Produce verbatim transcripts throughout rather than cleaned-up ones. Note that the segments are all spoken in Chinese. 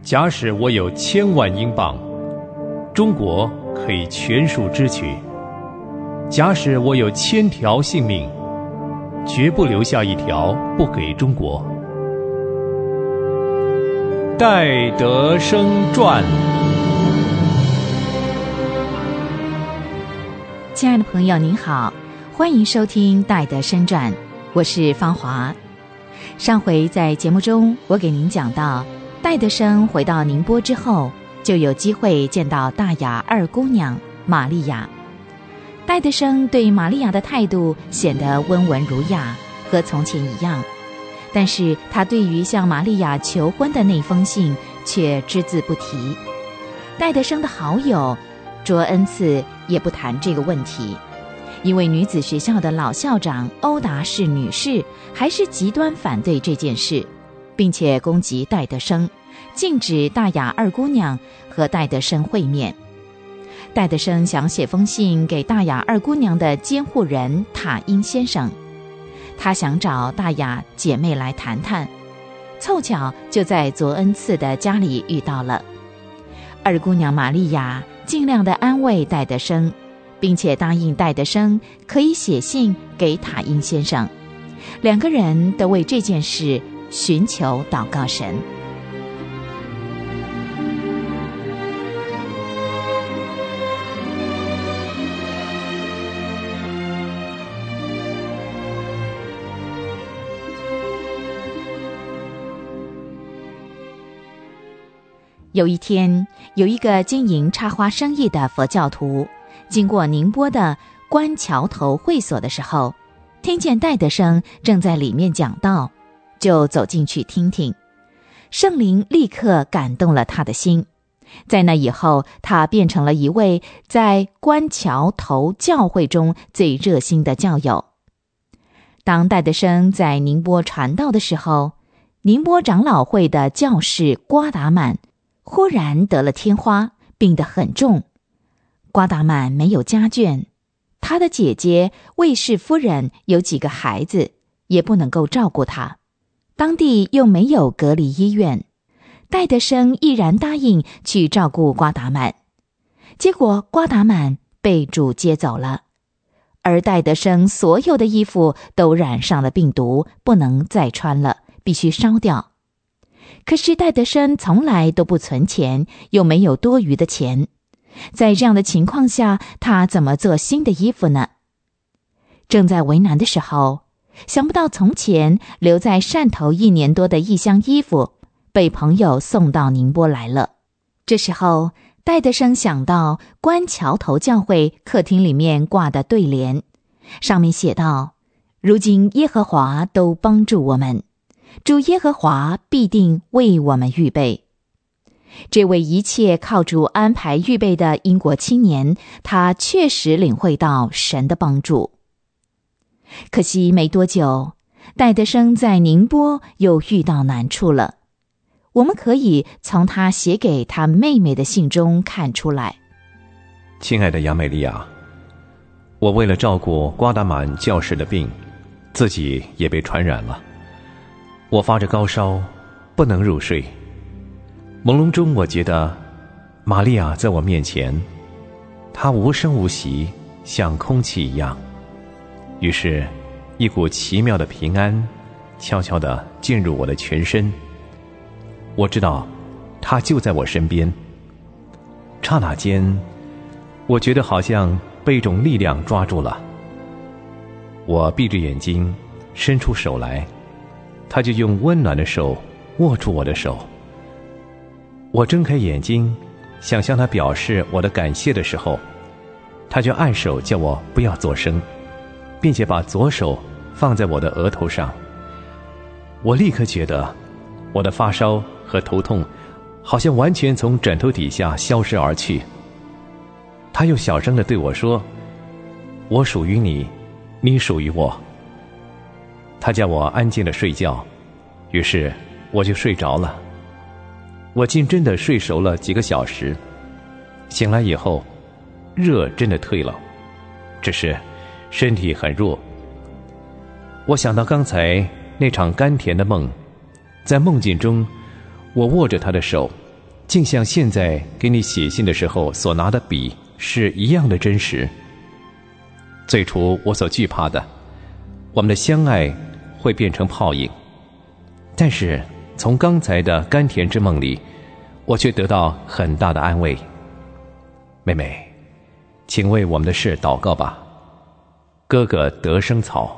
假使我有千万英镑，中国可以全数支取；假使我有千条性命，绝不留下一条不给中国。戴德生传。 亲爱的朋友您好，欢迎收听戴德生传，我是芳华。上回在节目中我给您讲到，戴德生回到宁波之后，就有机会见到大雅二姑娘玛利亚。戴德生对玛利亚的态度显得温文儒雅，和从前一样，但是他对于向玛利亚求婚的那封信却只字不提。戴德生的好友卓恩赐也不谈这个问题，因为女子学校的老校长欧达士女士还是极端反对这件事，并且攻击戴德生，禁止大雅二姑娘和戴德生会面。戴德生想写封信给大雅二姑娘的监护人塔因先生，他想找大雅姐妹来谈谈，凑巧就在卓恩赐的家里遇到了。二姑娘玛利亚尽量地安慰戴德生，并且答应戴德生可以写信给塔因先生，两个人都为这件事寻求祷告神。有一天，有一个经营插花生意的佛教徒经过宁波的观桥头会所的时候，听见戴德生正在里面讲道，就走进去听听。圣灵立刻感动了他的心，在那以后，他变成了一位在观桥头教会中最热心的教友。当戴德生在宁波传道的时候，宁波长老会的教士瓜达满忽然得了天花，病得很重。瓜达满没有家眷，他的姐姐卫士夫人有几个孩子，也不能够照顾他，当地又没有隔离医院，戴德生毅然答应去照顾瓜达满。结果瓜达满被主接走了，而戴德生所有的衣服都染上了病毒，不能再穿了，必须烧掉。可是戴德生从来都不存钱，又没有多余的钱，在这样的情况下，他怎么做新的衣服呢？正在为难的时候，想不到从前留在汕头一年多的一箱衣服被朋友送到宁波来了。这时候戴德生想到观桥头教会客厅里面挂的对联，上面写道：如今耶和华都帮助我们，主耶和华必定为我们预备。这位一切靠主安排预备的英国青年，他确实领会到神的帮助。可惜没多久，戴德生在宁波又遇到难处了。我们可以从他写给他妹妹的信中看出来。 亲爱的亚美利亚，我为了照顾瓜达满教士的病，自己也被传染了。我发着高烧，不能入睡。朦胧中我觉得玛利亚在我面前，她无声无息，像空气一样。于是一股奇妙的平安悄悄地进入我的全身。我知道她就在我身边。刹那间，我觉得好像被一种力量抓住了。我闭着眼睛，伸出手来，他就用温暖的手握住我的手。我睁开眼睛，想向他表示我的感谢的时候，他就按手叫我不要作声，并且把左手放在我的额头上。我立刻觉得我的发烧和头痛好像完全从枕头底下消失而去。他又小声地对我说：我属于你，你属于我。他叫我安静地睡觉，于是我就睡着了。我竟真的睡熟了几个小时，醒来以后，热真的退了，只是身体很弱。我想到刚才那场甘甜的梦，在梦境中，我握着他的手， 竟像现在给你写信的时候所拿的笔是一样的真实。最初我所惧怕的，我们的相爱会变成泡影，但是从刚才的甘甜之梦里，我却得到很大的安慰。妹妹，请为我们的事祷告吧。哥哥德生草。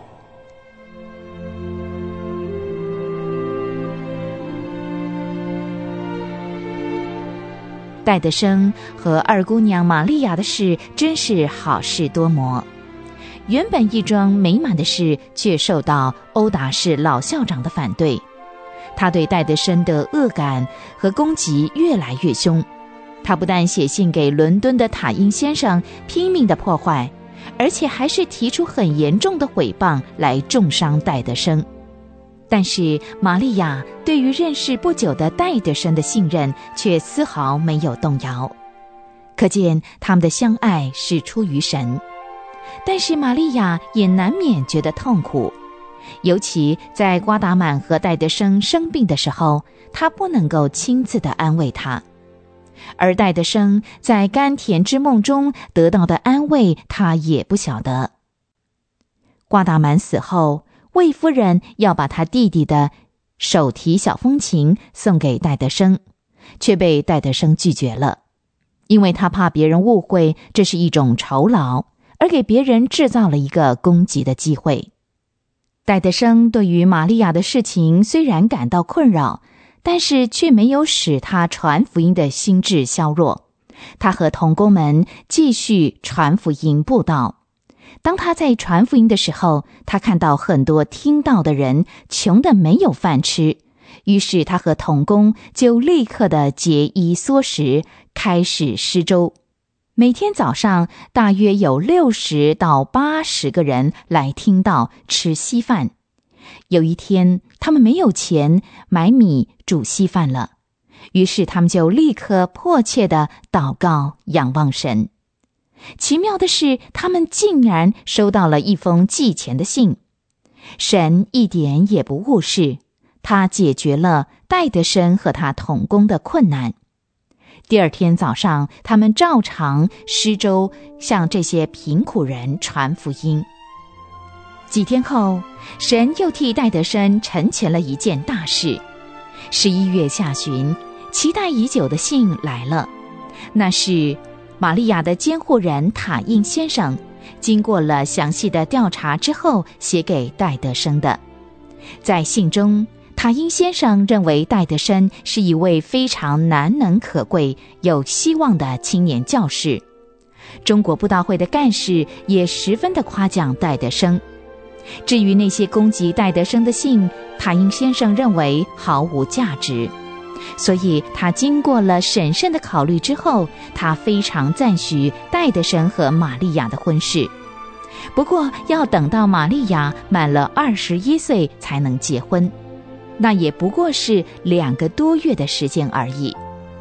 戴德生和二姑娘玛利亚的事真是好事多磨。原本一桩美满的事，却受到欧达士老校长的反对。他对戴德生的恶感和攻击越来越凶。他不但写信给伦敦的塔因先生拼命的破坏，而且还是提出很严重的毁谤来重伤戴德生。但是玛利亚对于认识不久的戴德生的信任却丝毫没有动摇，可见他们的相爱是出于神。但是玛利亚也难免觉得痛苦，尤其在瓜达满和戴德生生病的时候，她不能够亲自的安慰他。而戴德生在甘甜之梦中得到的安慰，他也不晓得。瓜达满死后，魏夫人要把他弟弟的手提小风琴送给戴德生，却被戴德生拒绝了，因为他怕别人误会这是一种酬劳，而给别人制造了一个攻击的机会。戴德生对于玛利亚的事情虽然感到困扰，但是却没有使他传福音的心志消弱。他和同工们继续传福音布道。当他在传福音的时候，他看到很多听到的人穷得没有饭吃，于是他和同工就立刻的节衣缩食，开始施粥。每天早上大约有六十到八十个人来听道吃稀饭。有一天他们没有钱买米煮稀饭了，于是他们就立刻迫切地祷告仰望神。奇妙的是，他们竟然收到了一封寄钱的信。神一点也不误事，他解决了戴德生和他同工的困难。第二天早上，他们照常施粥，向这些贫苦人传福音。几天后，神又替戴德生成全了一件大事。十一月下旬，期待已久的信来了，那是玛利亚的监护人塔印先生经过了详细的调查之后写给戴德生的。在信中，塔印先生认为戴德生是一位非常难能可贵、有希望的青年教士。中国布道会的干事也十分的夸奖戴德生。至于那些攻击戴德生的信，塔印先生认为毫无价值，所以他经过了审慎的考虑之后，他非常赞许戴德生和玛利亚的婚事。不过要等到玛利亚满了二十一岁才能结婚，那也不过是两个多月的时间而已。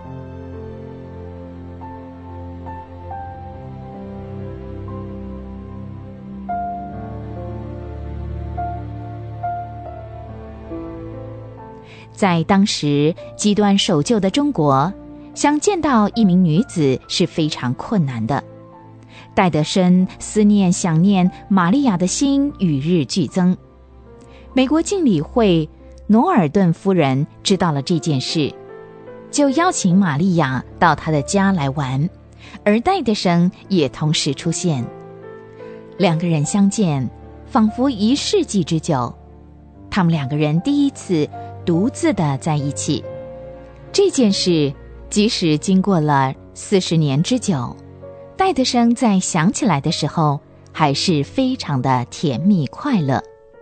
在当时极端守旧的中国，想见到一名女子是非常困难的。戴德生思念想念玛利亚的心与日俱增。美国敬礼会诺尔顿夫人知道了这件事，就邀请玛利亚到她的家来玩，而戴德生也同时出现。两个人相见，仿佛一世纪之久。他们两个人第一次独自的在一起。这件事即使经过了四十年之久，戴德生在想起来的时候还是非常的甜蜜快乐。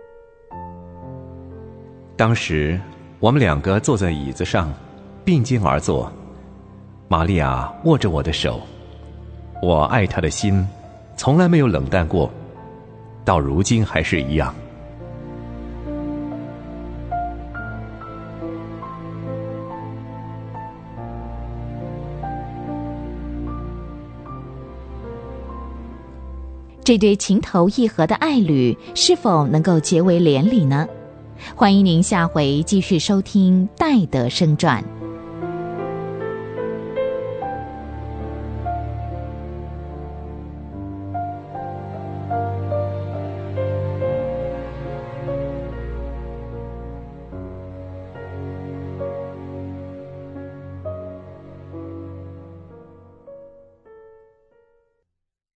当时我们两个坐在椅子上并肩而坐，玛利亚握着我的手，我爱她的心从来没有冷淡过，到如今还是一样。 这对情投意合的爱侣是否能够结为连理呢？欢迎您下回继续收听《戴德生传》。